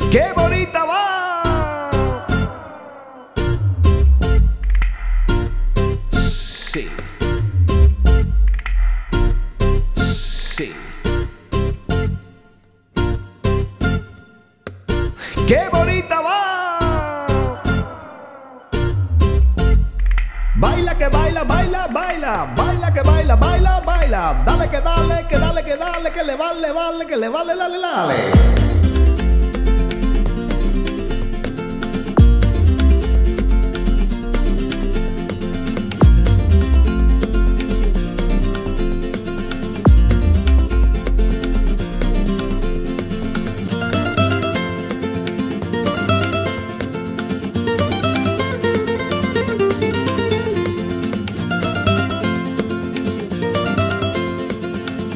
¡Qué bonita va! Sí. Sí. ¡Qué bonita va! Baila que baila, baila, baila. Baila que baila, baila, baila. Dale que dale, que dale, que dale, que le vale, vale, que le vale, dale, dale.